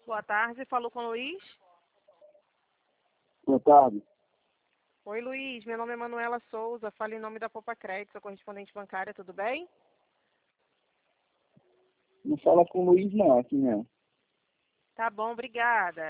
Boa tarde, falou com o Luiz? Boa tarde. Oi, Luiz, meu nome é Manuela Souza, falo em nome da Poupa Crédito, sou correspondente bancária, tudo bem? Não fala com o Luiz não, aqui não. Tá bom, obrigada.